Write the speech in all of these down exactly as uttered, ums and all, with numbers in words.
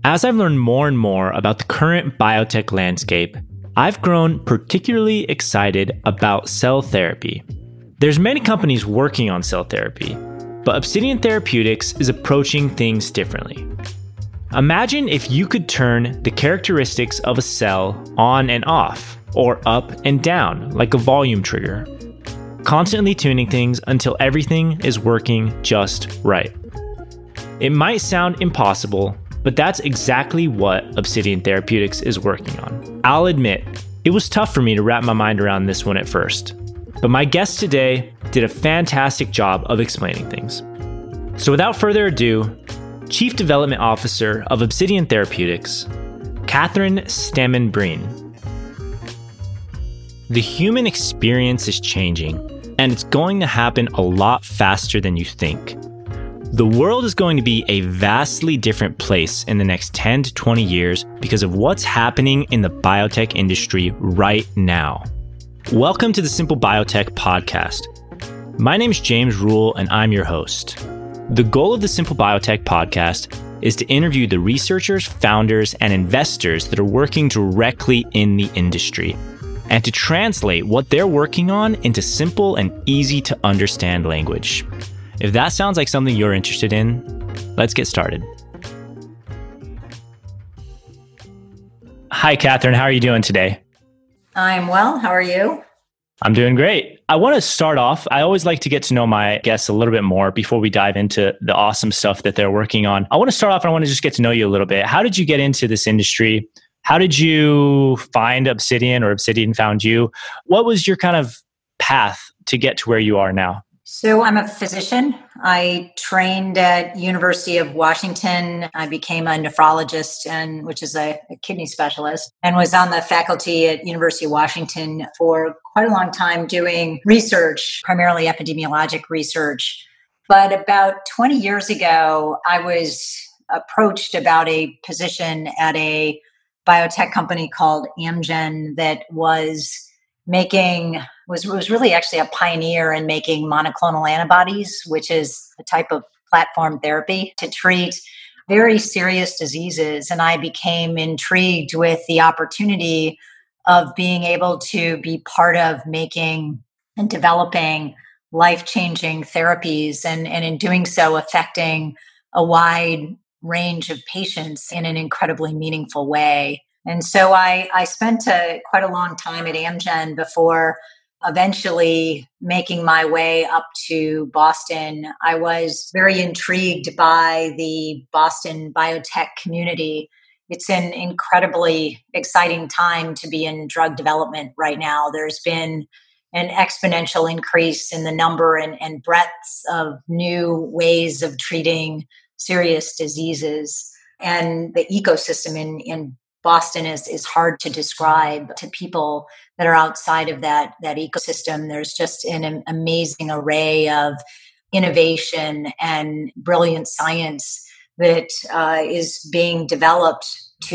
As I've learned more and more about the current biotech landscape, I've grown particularly excited about cell therapy. There's many companies working on cell therapy, but Obsidian Therapeutics is approaching things differently. Imagine if you could turn the characteristics of a cell on and off, or up and down, like a volume trigger, constantly tuning things until everything is working just right. It might sound impossible, but that's exactly what Obsidian Therapeutics is working on. I'll admit, it was tough for me to wrap my mind around this one at first, but my guest today did a fantastic job of explaining things. So without further ado, Chief Development Officer of Obsidian Therapeutics, Catherine Stammen-Breen. The human experience is changing, and it's going to happen a lot faster than you think. The world is going to be a vastly different place in the next ten to twenty years because of what's happening in the biotech industry right now. Welcome to the Simple Biotech Podcast. My name is James Rule, and I'm your host. The goal of the Simple Biotech Podcast is to interview the researchers, founders, and investors that are working directly in the industry, and to translate what they're working on into simple and easy to understand language. If that sounds like something you're interested in, let's get started. Hi, Catherine. How are you doing today? I'm well. How are you? I'm doing great. I want to start off. I always like to get to know my guests a little bit more before we dive into the awesome stuff that they're working on. I want to start off and I want to just get to know you a little bit. How did you get into this industry? How did you find Obsidian or Obsidian found you? What was your kind of path to get to where you are now? So I'm a physician. I trained at University of Washington. I became a nephrologist, and which is a, a kidney specialist, and was on the faculty at University of Washington for quite a long time doing research, primarily epidemiologic research. But about twenty years ago, I was approached about a position at a biotech company called Amgen that was making was was really actually a pioneer in making monoclonal antibodies, which is a type of platform therapy to treat very serious diseases. And I became intrigued with the opportunity of being able to be part of making and developing life-changing therapies, and, and in doing so, affecting a wide range of patients in an incredibly meaningful way. And so I, I spent a, quite a long time at Amgen before eventually making my way up to Boston. I was very intrigued by the Boston biotech community. It's an incredibly exciting time to be in drug development right now. There's been an exponential increase in the number and, and breadths of new ways of treating serious diseases. And the ecosystem in, in Boston is, is hard to describe to people that are outside of that, that ecosystem. There's just an amazing array of innovation and brilliant science that uh, is being developed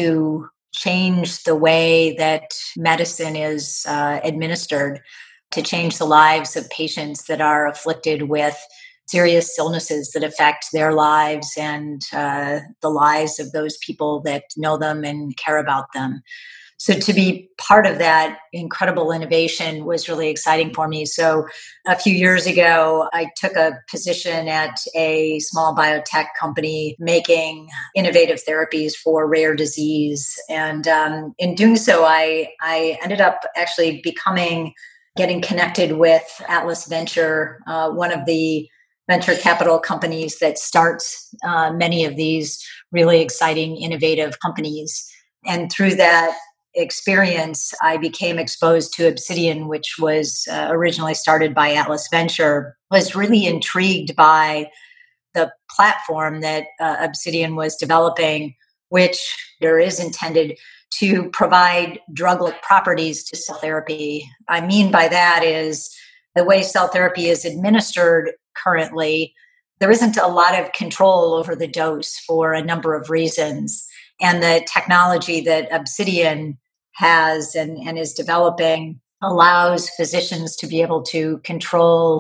to change the way that medicine is uh, administered, to change the lives of patients that are afflicted with serious illnesses that affect their lives and uh, the lives of those people that know them and care about them. So to be part of that incredible innovation was really exciting for me. So a few years ago, I took a position at a small biotech company making innovative therapies for rare disease. And um, in doing so, I, I ended up actually becoming, getting connected with Atlas Venture, uh, one of the venture capital companies that starts uh, many of these really exciting, innovative companies. And through that experience, I became exposed to Obsidian, which was uh, originally started by Atlas Venture. Was really intrigued by the platform that uh, Obsidian was developing, which there is intended to provide drug-like properties to cell therapy. I mean by that is the way cell therapy is administered currently, there isn't a lot of control over the dose for a number of reasons. And the technology that Obsidian has and, and is developing allows physicians to be able to control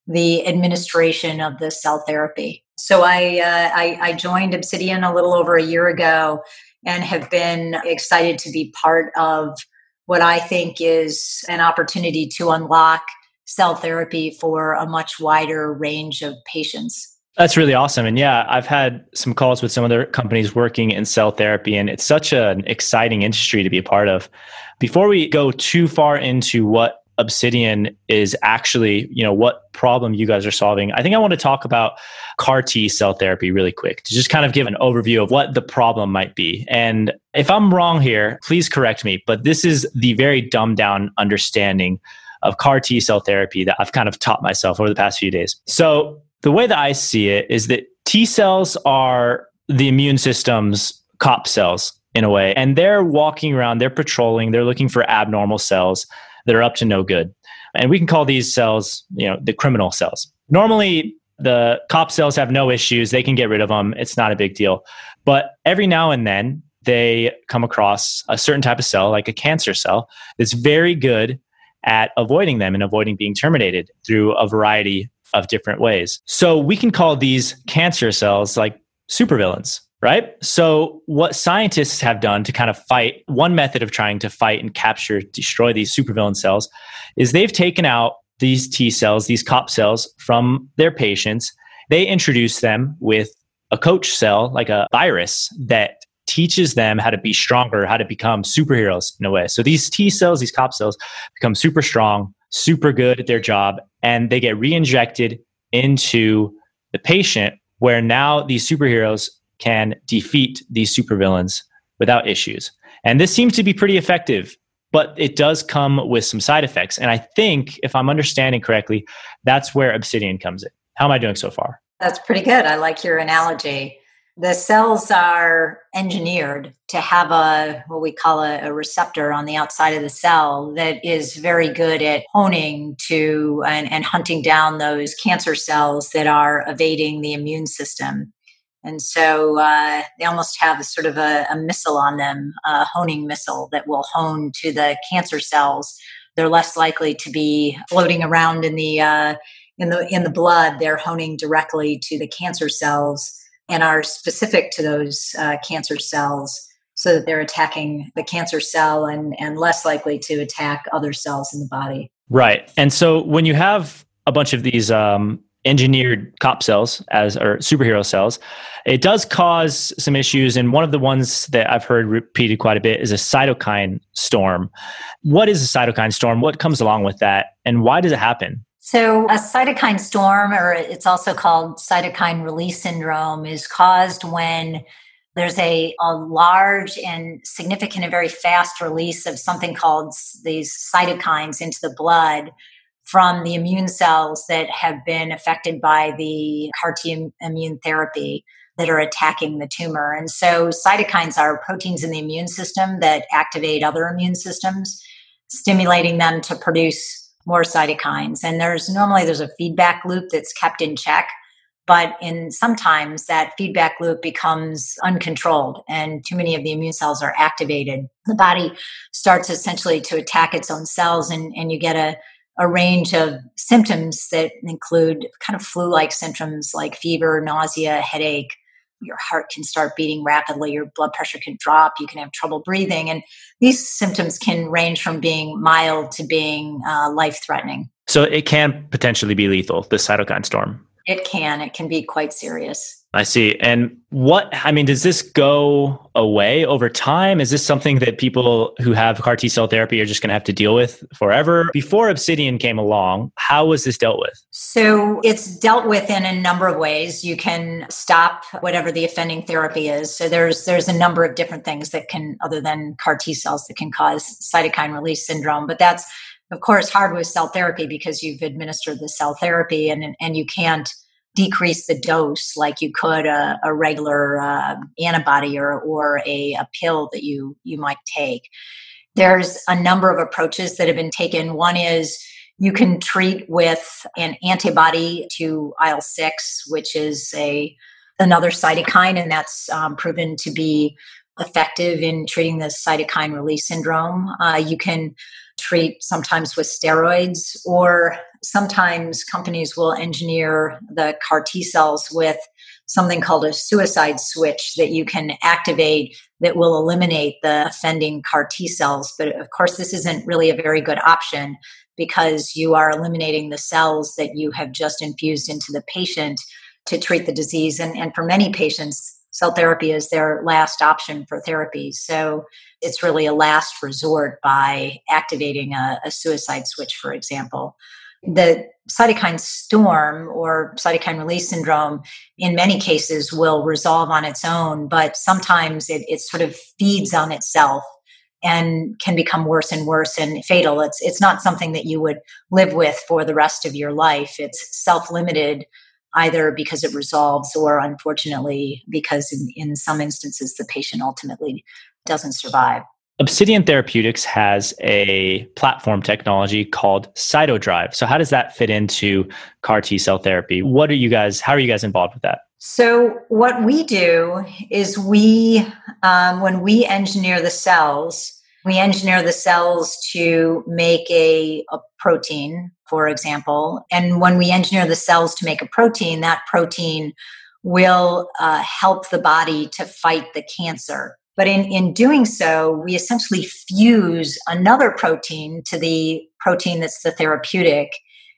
the administration of the cell therapy. So I, uh, I, I joined Obsidian a little over a year ago and have been excited to be part of what I think is an opportunity to unlock cell therapy for a much wider range of patients. That's really awesome. And yeah, I've had some calls with some other companies working in cell therapy, and it's such an exciting industry to be a part of. Before we go too far into what Obsidian is actually, you know, what problem you guys are solving, I think I want to talk about C A R T cell therapy really quick to just kind of give an overview of what the problem might be. And if I'm wrong here, please correct me, but this is the very dumbed down understanding of C A R T cell therapy that I've kind of taught myself over the past few days. So the way that I see it is that T cells are the immune system's cop cells in a way, and they're walking around, they're patrolling, they're looking for abnormal cells that are up to no good. And we can call these cells, you know, the criminal cells. Normally, the cop cells have no issues. They can get rid of them. It's not a big deal. But every now and then, they come across a certain type of cell, like a cancer cell, that's very good at avoiding them and avoiding being terminated through a variety of different ways. So we can call these cancer cells like supervillains, right? So what scientists have done to kind of fight, one method of trying to fight and capture, destroy these supervillain cells is they've taken out these T cells, these cop cells from their patients. They introduce them with a coach cell, like a virus that teaches them how to be stronger, how to become superheroes in a way. So these T cells, these cop cells become super strong, super good at their job, and they get re-injected into the patient where now these superheroes can defeat these supervillains without issues. And this seems to be pretty effective, but it does come with some side effects. And I think, if I'm understanding correctly, that's where Obsidian comes in. How am I doing so far? That's pretty good. I like your analogy. The cells are engineered to have a, what we call a, a receptor on the outside of the cell that is very good at honing to and, and hunting down those cancer cells that are evading the immune system. And so uh, they almost have sort of a, a missile on them, a honing missile that will hone to the cancer cells. They're less likely to be floating around in the uh, in the in the blood. They're honing directly to the cancer cells and are specific to those uh, cancer cells, so that they're attacking the cancer cell and, and less likely to attack other cells in the body. Right. And so when you have a bunch of these um, engineered cop cells as or superhero cells, it does cause some issues. And one of the ones that I've heard repeated quite a bit is a cytokine storm. What is a cytokine storm? What comes along with that? And why does it happen? So a cytokine storm, or it's also called cytokine release syndrome, is caused when there's a, a large and significant and very fast release of something called these cytokines into the blood from the immune cells that have been affected by the C A R T immune therapy that are attacking the tumor. And so cytokines are proteins in the immune system that activate other immune systems, stimulating them to produce more cytokines. And there's normally there's a feedback loop that's kept in check, but in sometimes that feedback loop becomes uncontrolled and too many of the immune cells are activated. The body starts essentially to attack its own cells, and, and you get a, a range of symptoms that include kind of flu-like symptoms like fever, nausea, headache. Your heart can start beating rapidly, your blood pressure can drop, you can have trouble breathing. And these symptoms can range from being mild to being uh, life-threatening. So it can potentially be lethal, the cytokine storm. It can. It can be quite serious. I see. And what, I mean, does this go away over time? Is this something that people who have C A R T cell therapy are just going to have to deal with forever? Before Obsidian came along, how was this dealt with? So it's dealt with in a number of ways. You can stop whatever the offending therapy is. So there's there's a number of different things that can, other than C A R T cells, that can cause cytokine release syndrome. But that's, of course, hard with cell therapy because you've administered the cell therapy and, and you can't decrease the dose like you could a, a regular uh, antibody or, or a, a pill that you, you might take. There's a number of approaches that have been taken. One is you can treat with an antibody to I L six, which is a another cytokine, and that's um, proven to be effective in treating the cytokine release syndrome. Uh, you can treat sometimes with steroids, or sometimes companies will engineer the C A R T cells with something called a suicide switch that you can activate that will eliminate the offending C A R T cells. But of course, this isn't really a very good option because you are eliminating the cells that you have just infused into the patient to treat the disease. And, and for many patients, cell therapy is their last option for therapy. So it's really a last resort by activating a, a suicide switch, for example. The cytokine storm or cytokine release syndrome in many cases will resolve on its own, but sometimes it, it sort of feeds on itself and can become worse and worse and fatal. It's it's not something that you would live with for the rest of your life. It's self-limited, either because it resolves or unfortunately because in, in some instances the patient ultimately doesn't survive. Obsidian Therapeutics has a platform technology called CytoDrive. So how does that fit into C A R T cell therapy? What are you guys, how are you guys involved with that? So what we do is we, um, when we engineer the cells, we engineer the cells to make a, a protein, for example. And when we engineer the cells to make a protein, that protein will uh, help the body to fight the cancer. But in, in doing so, we essentially fuse another protein to the protein that's the therapeutic.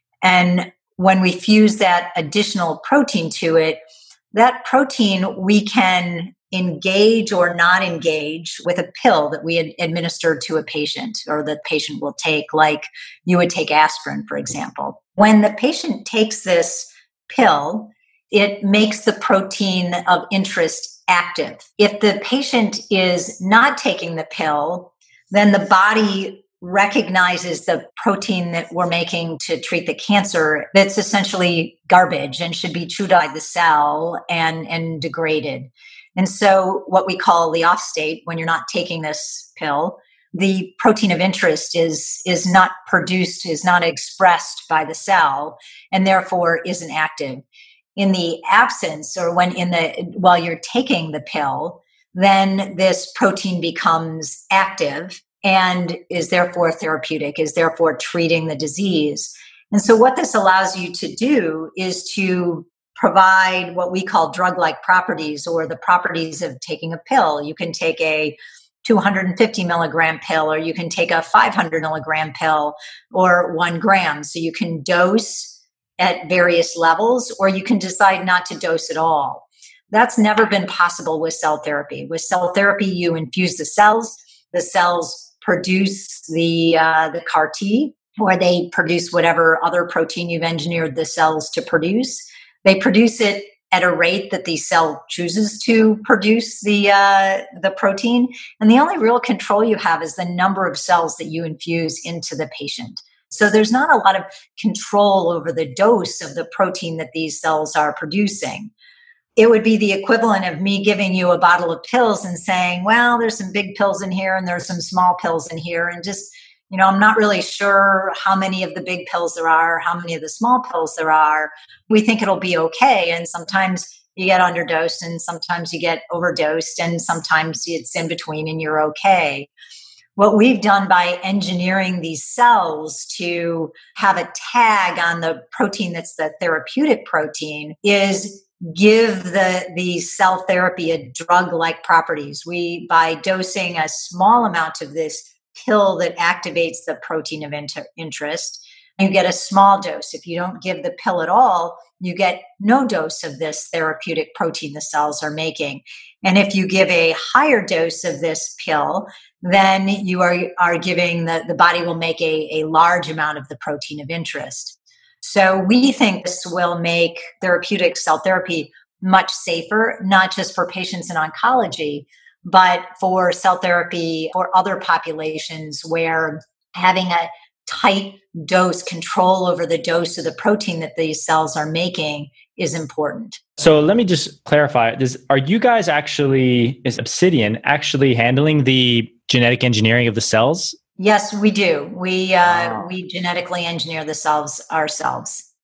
And when we fuse that additional protein to it, that protein we can engage or not engage with a pill that we administer to a patient or the patient will take, like you would take aspirin, for example. When the patient takes this pill, it makes the protein of interest active. If the patient is not taking the pill, then the body recognizes the protein that we're making to treat the cancer that's essentially garbage and should be chewed out of the cell and, and degraded. And so what we call the off state, when you're not taking this pill, the protein of interest is, is not produced, is not expressed by the cell, and therefore isn't active. In the absence, or when in the while you're taking the pill, then this protein becomes active and is therefore therapeutic, is therefore treating the disease. And so what this allows you to do is to provide what we call drug-like properties, or the properties of taking a pill. You can take a two hundred fifty milligram pill, or you can take a five hundred milligram pill, or one gram. So you can dose at various levels, or you can decide not to dose at all. That's never been possible with cell therapy. With cell therapy, you infuse the cells, the cells produce the uh, the C A R T, or they produce whatever other protein you've engineered the cells to produce. They produce it at a rate that the cell chooses to produce the uh, the protein. And the only real control you have is the number of cells that you infuse into the patient. So there's not a lot of control over the dose of the protein that these cells are producing. It would be the equivalent of me giving you a bottle of pills and saying, well, there's some big pills in here and there's some small pills in here. And just, you know, I'm not really sure how many of the big pills there are, how many of the small pills there are. We think it'll be okay. And sometimes you get underdosed and sometimes you get overdosed and sometimes it's in between and you're okay. What we've done by engineering these cells to have a tag on the protein that's the therapeutic protein is give the, the cell therapy a drug-like properties. We, by dosing a small amount of this pill that activates the protein of inter- interest, you get a small dose. If you don't give the pill at all, you get no dose of this therapeutic protein the cells are making. And if you give a higher dose of this pill, then you are, are giving the, the body will make a, a large amount of the protein of interest. So we think this will make therapeutic cell therapy much safer, not just for patients in oncology, but for cell therapy for other populations where having a tight dose, control over the dose of the protein that these cells are making is important. So let me just clarify this. Are you guys actually, is Obsidian actually handling the genetic engineering of the cells? Yes, we do. We uh, Wow. we genetically engineer the cells ourselves.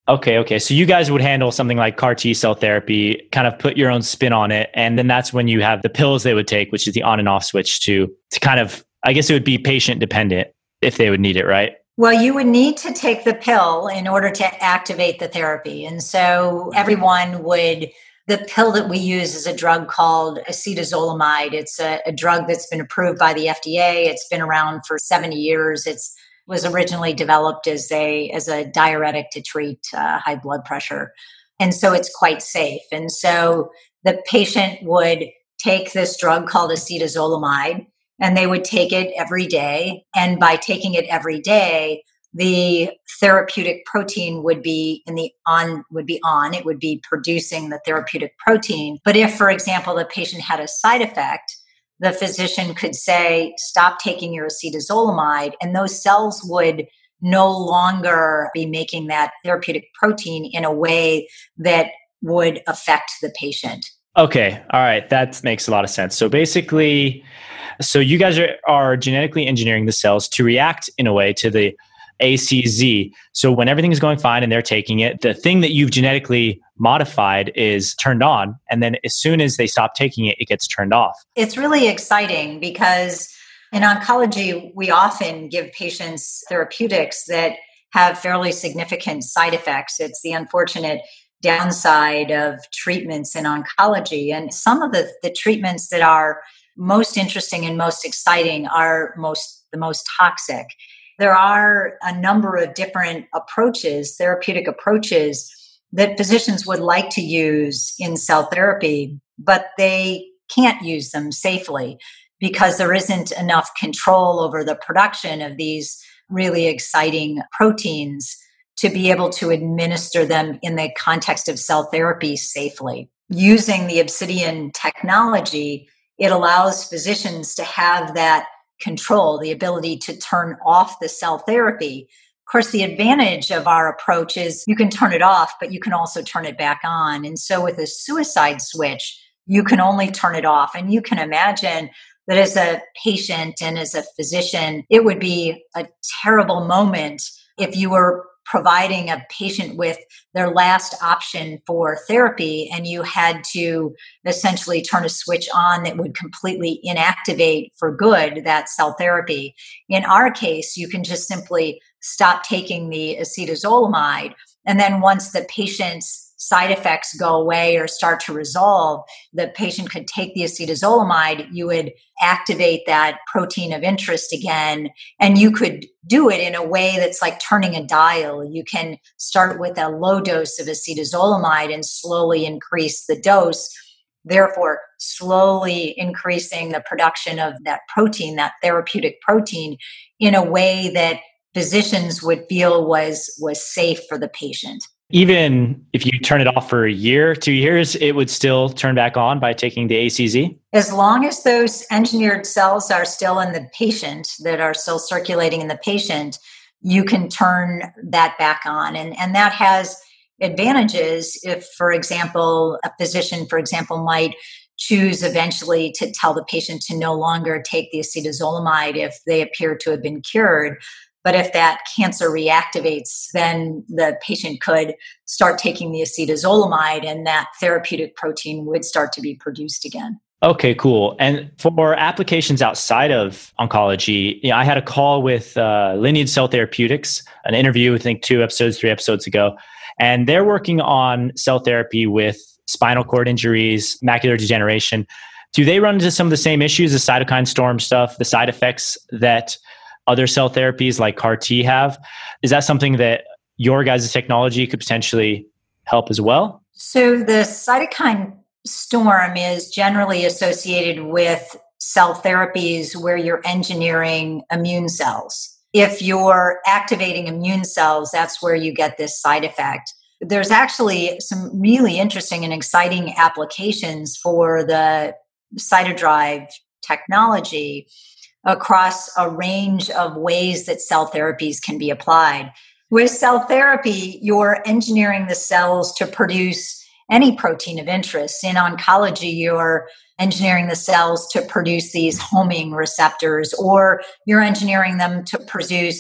Okay, okay. So you guys would handle something like CAR T cell therapy, kind of put your own spin on it. And then that's when you have the pills they would take, which is the on and off switch to, to kind of, I guess it would be patient dependent if they would need it, right? Well, you would need to take the pill in order to activate the therapy. And so everyone would, the pill that we use is a drug called acetazolamide. It's a, a drug that's been approved by the F D A. It's been around for seventy years. It's was originally developed as a as a diuretic to treat uh, high blood pressure. And so it's quite safe. And so the patient would take this drug called acetazolamide, and they would take it every day. And by taking it every day, the therapeutic protein would be in the on would be on. It would be producing the therapeutic protein. But if, for example, the patient had a side effect, the physician could say, stop taking your acetazolamide, and those cells would no longer be making that therapeutic protein in a way that would affect the patient. Okay. All right. That makes a lot of sense. So basically, so you guys are, are genetically engineering the cells to react in a way to the A C Z. So when everything is going fine and they're taking it, the thing that you've genetically modified is turned on. And then as soon as they stop taking it, it gets turned off. It's really exciting because in oncology, we often give patients therapeutics that have fairly significant side effects. It's the unfortunate downside of treatments in oncology. And some of the, the treatments that are most interesting and most exciting are most the most toxic. There are a number of different approaches, therapeutic approaches, that physicians would like to use in cell therapy, but they can't use them safely because there isn't enough control over the production of these really exciting proteins to be able to administer them in the context of cell therapy safely. Using the Obsidian technology, it allows physicians to have that control, the ability to turn off the cell therapy. Of course, the advantage of our approach is you can turn it off, but you can also turn it back on. And so with a suicide switch, you can only turn it off. And you can imagine that as a patient and as a physician, it would be a terrible moment if you were providing a patient with their last option for therapy and you had to essentially turn a switch on that would completely inactivate for good that cell therapy. In our case, you can just simply stop taking the acetazolamide, and then once the patient's side effects go away or start to resolve, the patient could take the acetazolamide, you would activate that protein of interest again, and you could do it in a way that's like turning a dial. You can start with a low dose of acetazolamide and slowly increase the dose, therefore slowly increasing the production of that protein, that therapeutic protein, in a way that physicians would feel was, was safe for the patient. Even if you turn it off for a year, two years, it would still turn back on by taking the A C Z? As long as those engineered cells are still in the patient, that are still circulating in the patient, you can turn that back on. And, and that has advantages if, for example, a physician, for example, might choose eventually to tell the patient to no longer take the acetazolamide if they appear to have been cured. But if that cancer reactivates, then the patient could start taking the acetazolamide and that therapeutic protein would start to be produced again. Okay, cool. And for applications outside of oncology, you know, I had a call with uh, Lineage Cell Therapeutics, an interview, I think two episodes, three episodes ago, and they're working on cell therapy with spinal cord injuries, macular degeneration. Do they run into some of the same issues, the cytokine storm stuff, the side effects that other cell therapies like CAR T have? Is that something that your guys' technology could potentially help as well? So the cytokine storm is generally associated with cell therapies where you're engineering immune cells. If you're activating immune cells, that's where you get this side effect. There's actually some really interesting and exciting applications for the CytoDrive technology across a range of ways that cell therapies can be applied. With cell therapy, you're engineering the cells to produce any protein of interest. In oncology, you're engineering the cells to produce these homing receptors, or you're engineering them to produce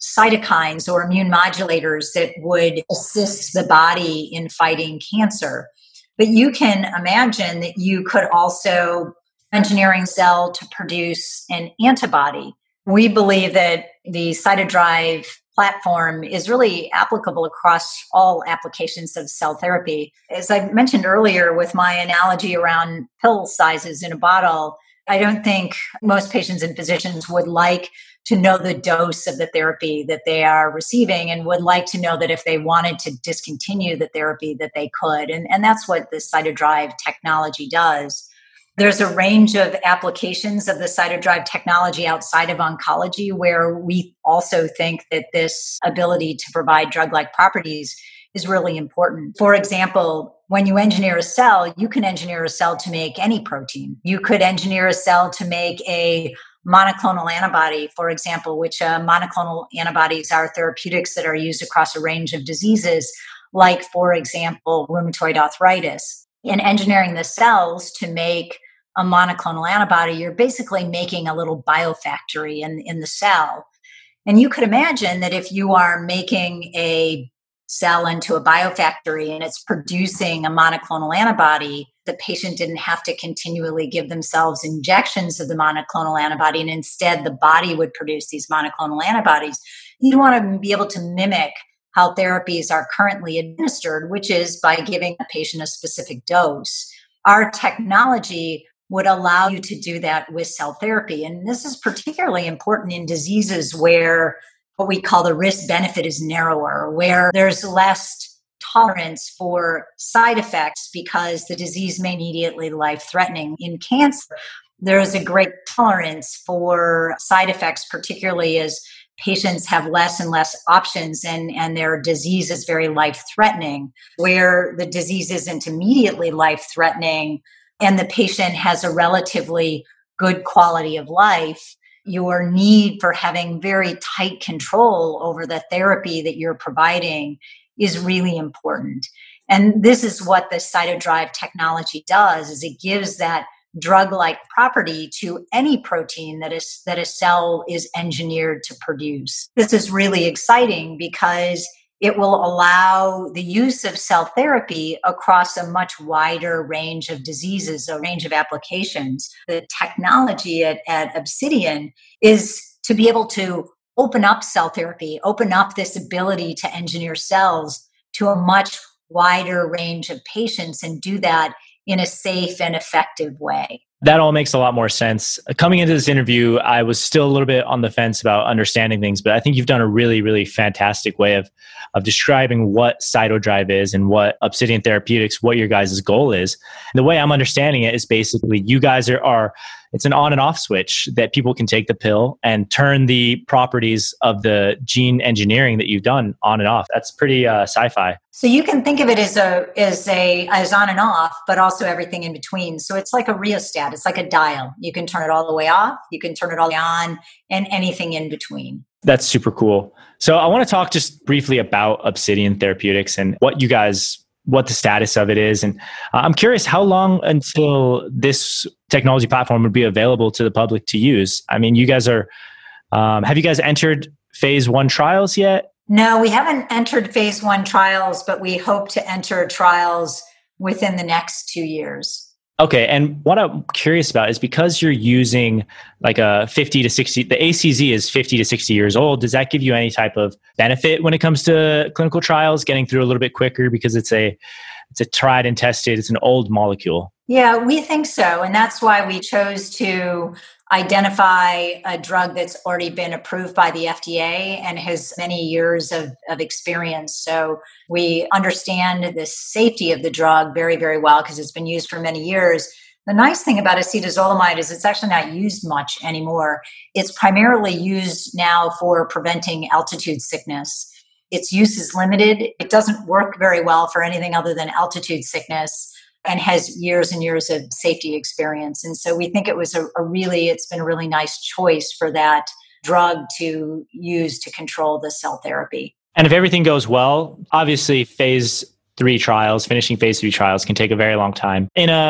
cytokines or immune modulators that would assist the body in fighting cancer. But you can imagine that you could also engineering cell to produce an antibody. We believe that the CytoDrive platform is really applicable across all applications of cell therapy. As I mentioned earlier with my analogy around pill sizes in a bottle, I don't think most patients and physicians would like to know the dose of the therapy that they are receiving and would like to know that if they wanted to discontinue the therapy that they could. And, and that's what the CytoDrive technology does. There's a range of applications of the CytoDrive technology outside of oncology where we also think that this ability to provide drug-like properties is really important. For example, when you engineer a cell, you can engineer a cell to make any protein. You could engineer a cell to make a monoclonal antibody, for example, which uh, monoclonal antibodies are therapeutics that are used across a range of diseases, like, for example, rheumatoid arthritis. In engineering the cells to make a monoclonal antibody, you're basically making a little biofactory in, in the cell. And you could imagine that if you are making a cell into a biofactory and it's producing a monoclonal antibody, the patient didn't have to continually give themselves injections of the monoclonal antibody, and instead the body would produce these monoclonal antibodies. You'd want to be able to mimic how therapies are currently administered, which is by giving a patient a specific dose. Our technology would allow you to do that with cell therapy. And this is particularly important in diseases where what we call the risk benefit is narrower, where there's less tolerance for side effects because the disease may be immediately life-threatening. In cancer, there is a great tolerance for side effects, particularly as patients have less and less options and, and their disease is very life-threatening. Where the disease isn't immediately life-threatening and the patient has a relatively good quality of life, your need for having very tight control over the therapy that you're providing is really important. And this is what the CytoDrive technology does, is it gives that drug-like property to any protein that is that a cell is engineered to produce. This is really exciting because it will allow the use of cell therapy across a much wider range of diseases, a range of applications. The technology at, at Obsidian is to be able to open up cell therapy, open up this ability to engineer cells to a much wider range of patients and do that in a safe and effective way. That all makes a lot more sense. Coming into this interview, I was still a little bit on the fence about understanding things, but I think you've done a really, really fantastic way of, of describing what CytoDrive is and what Obsidian Therapeutics, what your guys' goal is. And the way I'm understanding it is basically you guys are, are it's an on and off switch that people can take the pill and turn the properties of the gene engineering that you've done on and off. That's pretty uh, sci-fi. So you can think of it as a as a as on and off, but also everything in between. So it's like a rheostat. It's like a dial. You can turn it all the way off, you can turn it all the way on, and anything in between. That's super cool. So I want to talk just briefly about Obsidian Therapeutics and what you guys, what the status of it is. And uh, I'm curious, how long until this technology platform would be available to the public to use? I mean, you guys are, um, have you guys entered phase one trials yet? No, we haven't entered phase one trials, but we hope to enter trials within the next two years. Okay. And what I'm curious about is because you're using like a fifty to sixty, the A C Z is fifty to sixty years old. Does that give you any type of benefit when it comes to clinical trials, getting through a little bit quicker because it's a, it's a tried and tested, it's an old molecule? Yeah, we think so. And that's why we chose to identify a drug that's already been approved by the F D A and has many years of, of experience. So we understand the safety of the drug very, very well because it's been used for many years. The nice thing about acetazolamide is it's actually not used much anymore. It's primarily used now for preventing altitude sickness. Its use is limited. It doesn't work very well for anything other than altitude sickness, and has years and years of safety experience. And so we think it was a, a really, it's been a really nice choice for that drug to use to control the cell therapy. And if everything goes well, obviously phase three trials, finishing phase three trials can take a very long time. In a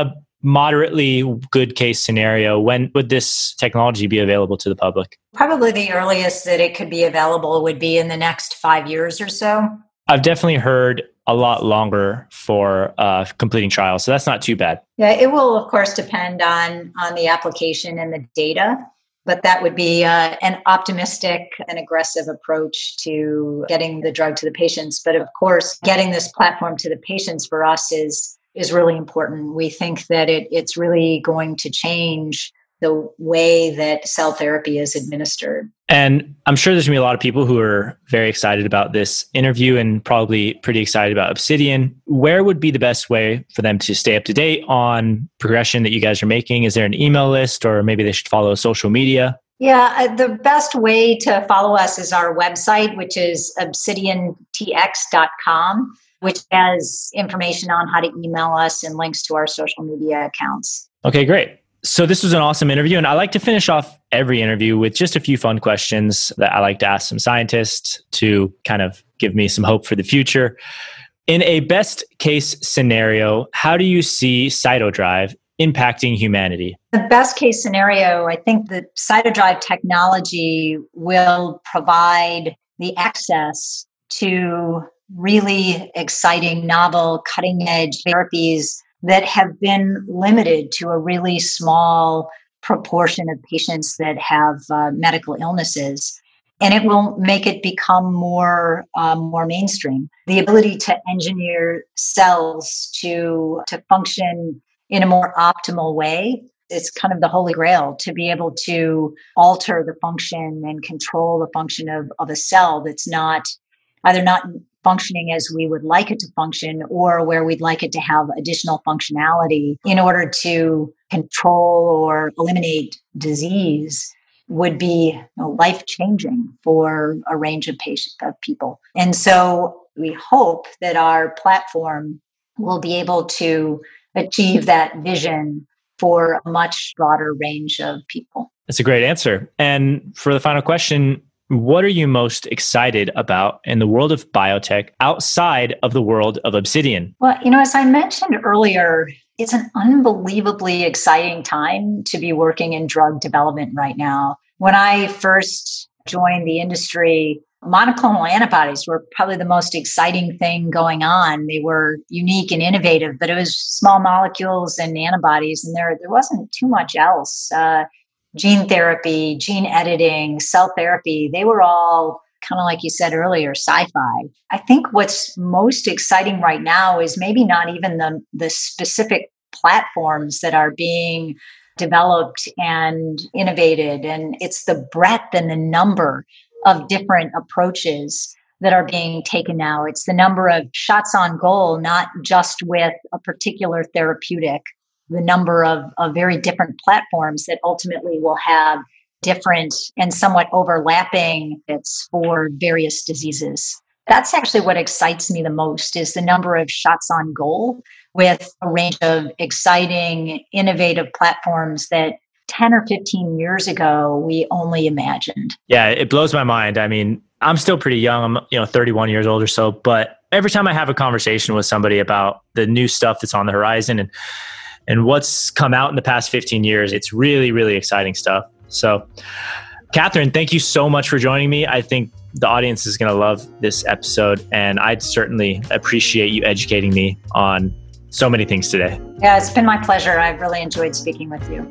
moderately good case scenario, when would this technology be available to the public? Probably the earliest that it could be available would be in the next five years or so. I've definitely heard a lot longer for uh, completing trials, so that's not too bad. Yeah, it will, of course, depend on, on the application and the data, but that would be uh, an optimistic and aggressive approach to getting the drug to the patients. But of course, getting this platform to the patients for us is is really important. We think that it, it's really going to change the way that cell therapy is administered. And I'm sure there's going to be a lot of people who are very excited about this interview and probably pretty excited about Obsidian. Where would be the best way for them to stay up to date on progression that you guys are making? Is there an email list, or maybe they should follow social media? Yeah, the best way to follow us is our website, which is obsidian t x dot com, which has information on how to email us and links to our social media accounts. Okay, great. So this was an awesome interview, and I like to finish off every interview with just a few fun questions that I like to ask some scientists to kind of give me some hope for the future. In a best case scenario, how do you see CytoDrive impacting humanity? The best case scenario, I think the CytoDrive technology will provide the access to really exciting, novel, cutting-edge therapies that have been limited to a really small proportion of patients that have uh, medical illnesses. And it will make it become more um, more mainstream. The ability to engineer cells to, to function in a more optimal way, it's kind of the holy grail, to be able to alter the function and control the function of, of a cell that's not either not functioning as we would like it to function, or where we'd like it to have additional functionality in order to control or eliminate disease, would be you know, life-changing for a range of patient of people. And so we hope that our platform will be able to achieve that vision for a much broader range of people. That's a great answer. And for the final question, what are you most excited about in the world of biotech outside of the world of Obsidian? Well, you know, as I mentioned earlier, it's an unbelievably exciting time to be working in drug development right now. When I first joined the industry, monoclonal antibodies were probably the most exciting thing going on. They were unique and innovative, but it was small molecules and antibodies, and there, there wasn't too much else. Uh, Gene therapy, gene editing, cell therapy, they were all kind of like you said earlier, sci-fi. I think what's most exciting right now is maybe not even the, the specific platforms that are being developed and innovated, and it's the breadth and the number of different approaches that are being taken now. It's the number of shots on goal, not just with a particular therapeutic, the number of, of very different platforms that ultimately will have different and somewhat overlapping fits for various diseases. That's actually what excites me the most, is the number of shots on goal with a range of exciting, innovative platforms that ten or fifteen years ago, we only imagined. Yeah, it blows my mind. I mean, I'm still pretty young. I'm, you know, thirty-one years old or so, but every time I have a conversation with somebody about the new stuff that's on the horizon and and what's come out in the past fifteen years, it's really, really exciting stuff. So, Catherine, thank you so much for joining me. I think the audience is going to love this episode, and I'd certainly appreciate you educating me on so many things today. Yeah, it's been my pleasure. I've really enjoyed speaking with you.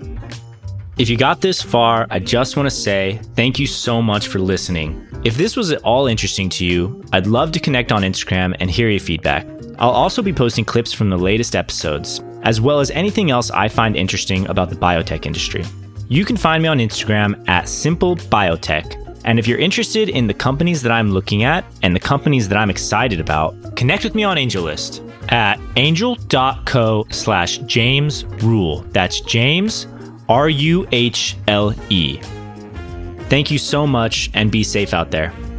If you got this far, I just want to say thank you so much for listening. If this was at all interesting to you, I'd love to connect on Instagram and hear your feedback. I'll also be posting clips from the latest episodes, as well as anything else I find interesting about the biotech industry. You can find me on Instagram at Simple Biotech. And if you're interested in the companies that I'm looking at and the companies that I'm excited about, connect with me on AngelList at angel.co slash James Rule. That's James, R U H L E. Thank you so much, and be safe out there.